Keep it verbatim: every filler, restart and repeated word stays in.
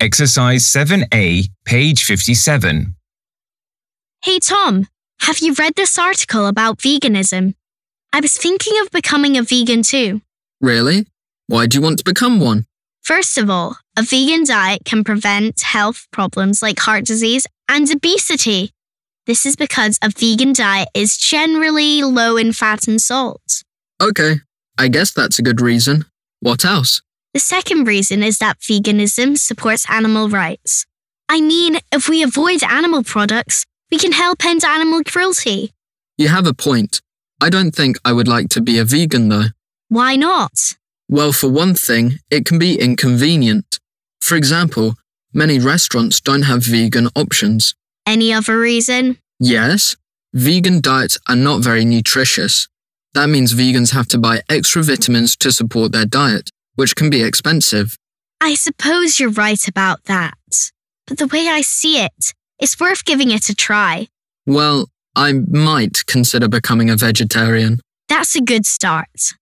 Exercise seven A, page fifty-seven. Hey Tom, have you read this article about veganism? I was thinking of becoming a vegan too. Really? Why do you want to become one? First of all, a vegan diet can prevent health problems like heart disease and obesity. This is because a vegan diet is generally low in fat and salt. Okay, I guess that's a good reason. What else? The second reason is that veganism supports animal rights. I mean, if we avoid animal products, we can help end animal cruelty. You have a point. I don't think I would like to be a vegan though. Why not? Well, for one thing, it can be inconvenient. For example, many restaurants don't have vegan options. Any other reason? Yes, vegan diets are not very nutritious. That means vegans have to buy extra vitamins to support their diet, which can be expensive. I suppose you're right about that. But the way I see it, it's worth giving it a try. Well, I might consider becoming a vegetarian. That's a good start.